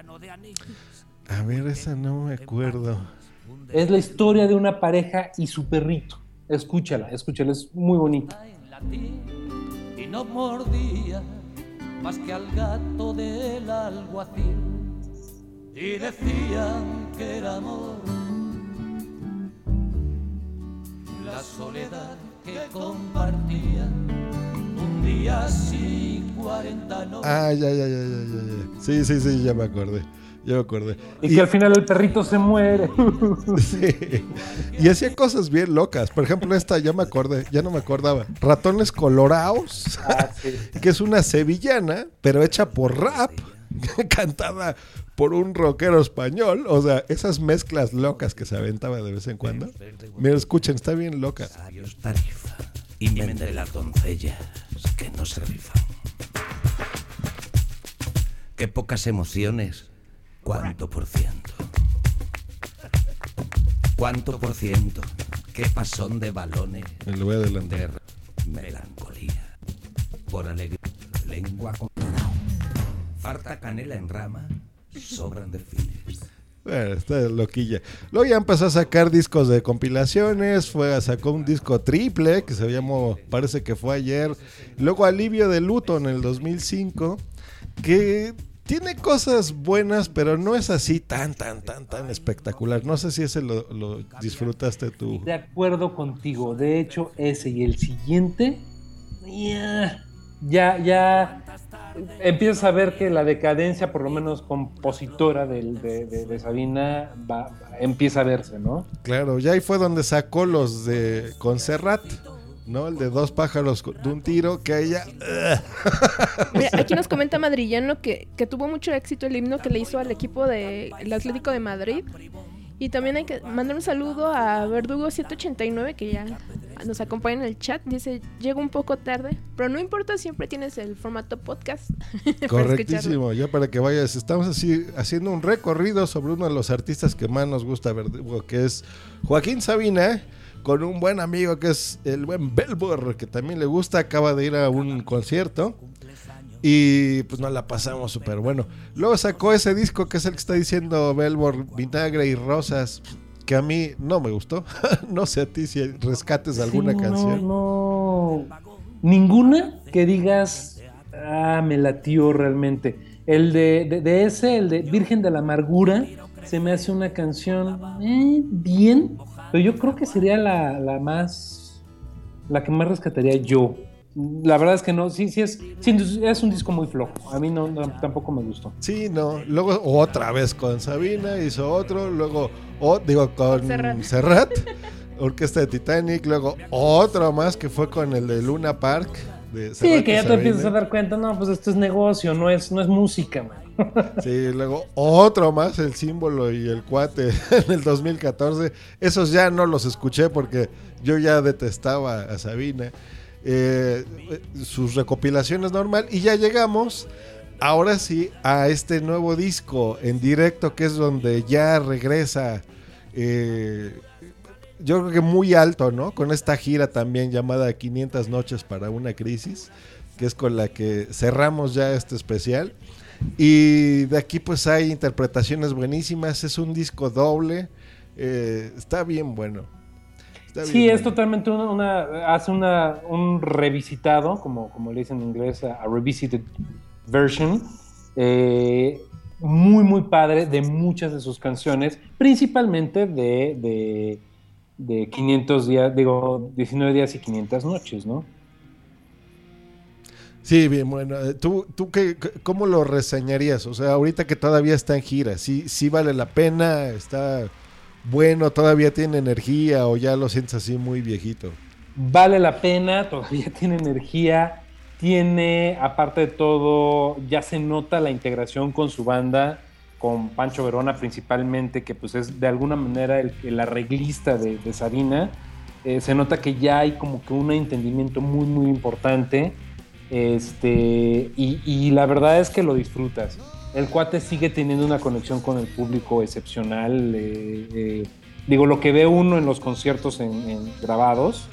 A ver, esa no me acuerdo. Es la historia de una pareja y su perrito. Escúchala, es muy bonita. Y no mordía más que al gato del alguacil. Y decían que era amor, la soledad que compartían un día sin 40 noches. Ya. Sí, ya me acordé. Y que al final el perrito se muere. Sí. Y hacía cosas bien locas. Por ejemplo, esta ya me acordé, ya no me acordaba. Ratones Colorados, sí. Que es una sevillana, pero hecha por rap, cantada por un rockero español. O sea, esas mezclas locas que se aventaba de vez en cuando. Mira, escuchen, está bien loca. Tarifa y de las doncellas que no se rifan. Qué pocas emociones. ¿Cuánto por ciento? ¿Cuánto por ciento? Qué pasón de balones. Me lo voy a adelantar. melancolía, por alegría, lengua con... Farta canela en rama, sobran desfiles. Bueno, está loquilla. Luego ya empezó a sacar discos de compilaciones, sacó un disco triple que se llamó, parece que fue ayer. Luego Alivio de Luto en el 2005, que tiene cosas buenas, pero no es así tan espectacular. No sé si ese lo disfrutaste tú. De acuerdo contigo. De hecho, ese y el siguiente, ya empiezas a ver que la decadencia, por lo menos compositora de Sabina, empieza a verse, ¿no? Claro, ya ahí fue donde sacó los de con Serrat, ¿no? El de Dos pájaros de un tiro, que ella... Mira, aquí nos comenta Madrillano que tuvo mucho éxito el himno que le hizo al equipo del Atlético de Madrid. Y también hay que mandar un saludo a Verdugo 789, que ya nos acompaña en el chat. Dice, llego un poco tarde, pero no importa, siempre tienes el formato podcast. Correctísimo, ya para que vayas. Estamos así haciendo un recorrido sobre uno de los artistas que más nos gusta, Verdugo, que es Joaquín Sabina, con un buen amigo que es el buen Belbor, que también le gusta. Acaba de ir a un concierto y pues nos la pasamos súper bueno. Luego sacó ese disco que es el que está diciendo Belbor, Vinagre y Rosas, que a mí no me gustó. No sé a ti si rescates alguna canción. No, ninguna que digas, me latió realmente. El de ese, el de Virgen de la Amargura, se me hace una canción bien, pero yo creo que sería la que más rescataría yo. La verdad es que no, sí es un disco muy flojo. A mí tampoco me gustó. Sí, no. Luego otra vez con Sabina hizo otro, luego con Serrat, Orquesta de Titanic, luego otro más que fue con el de Luna Park. De Serrat, sí, que ya te empiezas a dar cuenta, no, pues esto es negocio, no es música, man. Sí, luego otro más, El Símbolo y El Cuate en el 2014. Esos ya no los escuché porque yo ya detestaba a Sabina. Sus recopilaciones normal, y ya llegamos ahora sí a este nuevo disco en directo, que es donde ya regresa, yo creo que muy alto, ¿no? Con esta gira también llamada 500 noches para una crisis, que es con la que cerramos ya este especial. Y de aquí pues hay interpretaciones buenísimas, es un disco doble, está bien bueno. Sí, es totalmente hace un revisitado, como le dicen en inglés, a revisited version, muy muy padre de muchas de sus canciones, principalmente de 500 días, 19 días y 500 noches, ¿no? Sí, bien, bueno, ¿tú cómo lo reseñarías? O sea, ahorita que todavía está en gira, ¿sí vale la pena? ¿Está bueno, todavía tiene energía o ya lo sientes así muy viejito? Vale la pena, todavía tiene energía, aparte de todo, ya se nota la integración con su banda, con Pancho Verona principalmente, que pues es de alguna manera el arreglista de Sabina. Se nota que ya hay como que un entendimiento muy muy importante, y la verdad es que lo disfrutas. El Cuate sigue teniendo una conexión con el público excepcional. Lo que ve uno en los conciertos en grabados,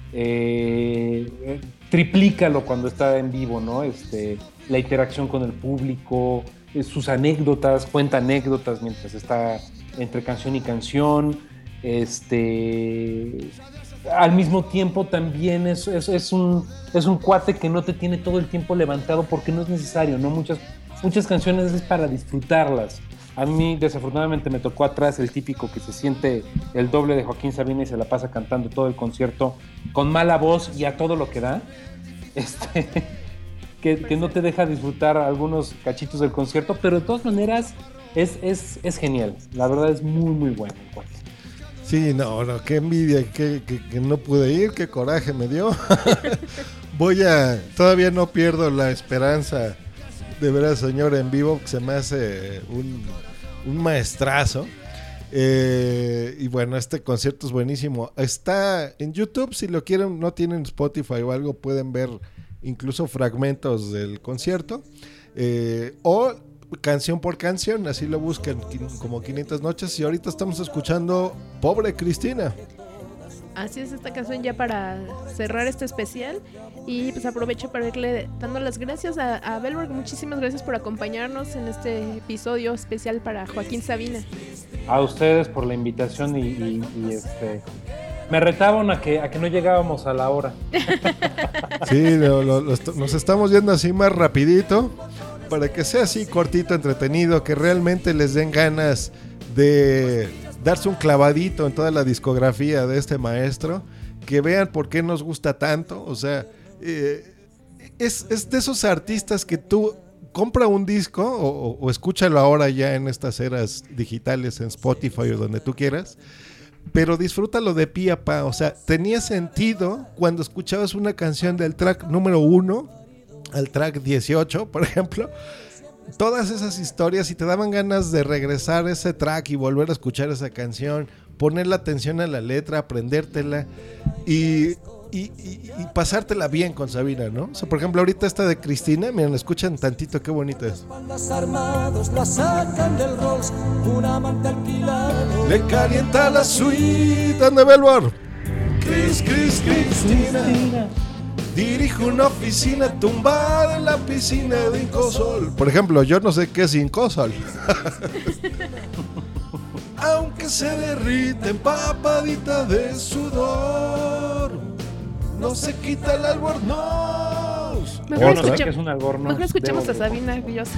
triplícalo cuando está en vivo, ¿no? La interacción con el público, sus anécdotas, cuenta anécdotas mientras está entre canción y canción. Al mismo tiempo también es un cuate que no te tiene todo el tiempo levantado porque no es necesario, ¿no? Muchas canciones es para disfrutarlas. A mí desafortunadamente me tocó atrás el típico que se siente el doble de Joaquín Sabina y se la pasa cantando todo el concierto con mala voz y a todo lo que da, que no te deja disfrutar algunos cachitos del concierto, pero de todas maneras es genial. La verdad es muy muy bueno el cuate. Sí, no, qué envidia que no pude ir, qué coraje me dio. Todavía no pierdo la esperanza de ver al señor en vivo, que se me hace un maestrazo. Y bueno, este concierto es buenísimo. Está en YouTube, si lo quieren, no tienen Spotify o algo, pueden ver incluso fragmentos del concierto. O canción por canción, así lo buscan como 500 noches. Y ahorita estamos escuchando Pobre Cristina. Así es, esta canción ya para cerrar este especial. Y pues aprovecho para irle dando las gracias a Belborg. Muchísimas gracias por acompañarnos en este episodio especial para Joaquín Sabina. A ustedes por la invitación y me retaban a que no llegábamos a la hora. Sí, nos estamos yendo así más rapidito para que sea así cortito, entretenido, que realmente les den ganas de darse un clavadito en toda la discografía de este maestro, que vean por qué nos gusta tanto. O sea, es de esos artistas que tú compra un disco o escúchalo ahora ya en estas eras digitales en Spotify o donde tú quieras, pero disfrútalo de pie a pa. O sea, tenía sentido cuando escuchabas una canción del track número 1 al track 18, por ejemplo, todas esas historias, y te daban ganas de regresar a ese track y volver a escuchar esa canción, ponerle atención a la letra, aprendértela y pasártela bien con Sabina, ¿no? O sea, por ejemplo, ahorita esta de Cristina, miren, escuchan tantito, qué bonita es. Bandas armados la sacan del Rolls, un amante alquilado le calienta la suite de Belborg. Cristina. Dirijo una oficina tumbada en la piscina de Incosol. Por ejemplo, yo no sé qué es Incosol. Aunque se derrite empapadita de sudor, no se quita el albornoz. Mejor escuchemos a Sabina.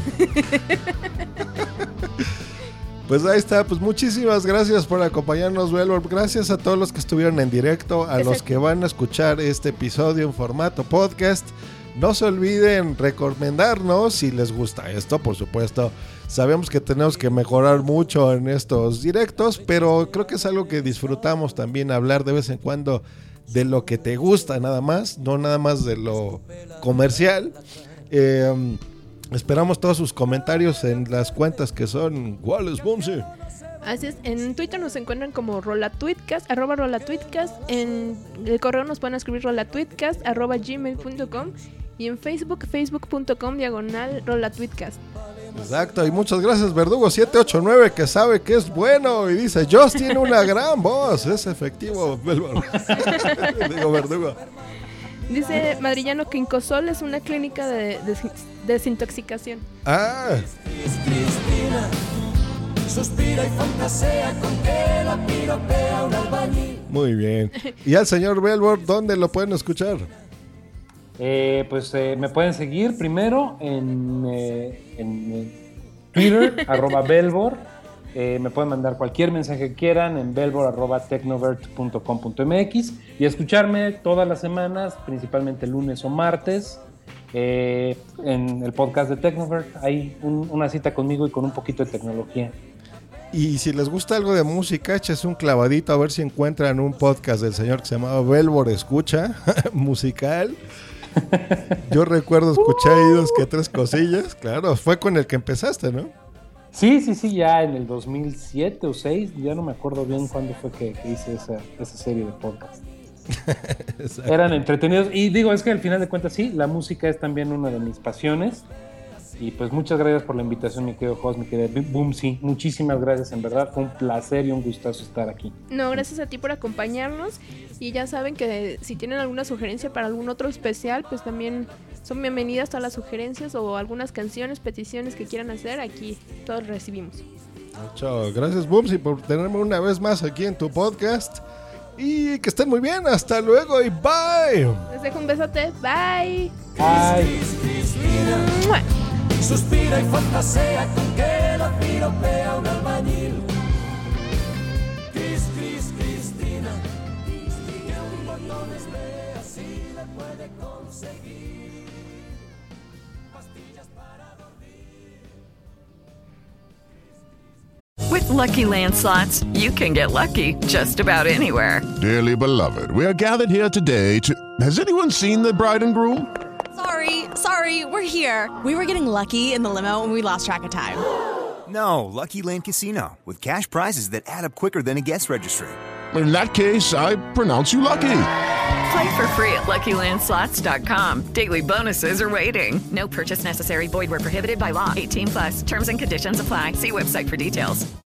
Pues ahí está, pues muchísimas gracias por acompañarnos, Belborg. Gracias a todos los que estuvieron en directo, a los que van a escuchar este episodio en formato podcast. No se olviden recomendarnos si les gusta esto, por supuesto. Sabemos que tenemos que mejorar mucho en estos directos, pero creo que es algo que disfrutamos también, hablar de vez en cuando de lo que te gusta nada más, no nada más de lo comercial. Esperamos todos sus comentarios en las cuentas que son ¿cuáles, Bumsy? Así es, en Twitter nos encuentran como rolatweetcast, @rolatweetcast, en el correo nos pueden escribir rolatweetcast @gmail.com y en Facebook, facebook.com/rolatweetcast. Exacto, y muchas gracias Verdugo789, que sabe que es bueno y dice, Joss tiene una gran voz, es efectivo. Digo Verdugo. Dice Madrillano que Incosol es una clínica de desintoxicación. Cristina suspira y fantasea con que la piropea un albañil. Muy bien. Y al señor Belborg, ¿dónde lo pueden escuchar? Me pueden seguir primero en Twitter, @Belborg. Me pueden mandar cualquier mensaje que quieran en belborg@tecnovert.com.mx y escucharme todas las semanas, principalmente lunes o martes, en el podcast de Tecnovert. Hay una cita conmigo y con un poquito de tecnología. Y si les gusta algo de música, échese un clavadito a ver si encuentran un podcast del señor que se llamaba Belborg Escucha, musical. Yo recuerdo escuchar ahí 2 que 3 cosillas. Claro, fue con el que empezaste, ¿no? Sí, ya en el 2007 o 2006, ya no me acuerdo bien cuándo fue que hice esa serie de podcast. Eran entretenidos y digo, es que al final de cuentas sí, la música es también una de mis pasiones y pues muchas gracias por la invitación, mi querido host, mi querida Bumsy, muchísimas gracias, en verdad fue un placer y un gustazo estar aquí. No, gracias a ti por acompañarnos y ya saben que si tienen alguna sugerencia para algún otro especial, pues también son bienvenidas todas las sugerencias o algunas canciones, peticiones que quieran hacer, aquí todos recibimos. Muchas gracias, Bumsy, por tenerme una vez más aquí en tu podcast. Y que estén muy bien, hasta luego y bye. Les dejo un besote, bye. Bye. Suspira y fantasea con que la piropea un albañil. Cristina, que un botón esté así le puede conseguir pastillas para dormir. With Lucky Land Slots, you can get lucky just about anywhere. Dearly beloved, we are gathered here today to... Has anyone seen the bride and groom? Sorry, we're here. We were getting lucky in the limo and we lost track of time. No, Lucky Land Casino, with cash prizes that add up quicker than a guest registry. In that case, I pronounce you lucky. Play for free at LuckyLandSlots.com. Daily bonuses are waiting. No purchase necessary. Void where prohibited by law. 18+. Terms and conditions apply. See website for details.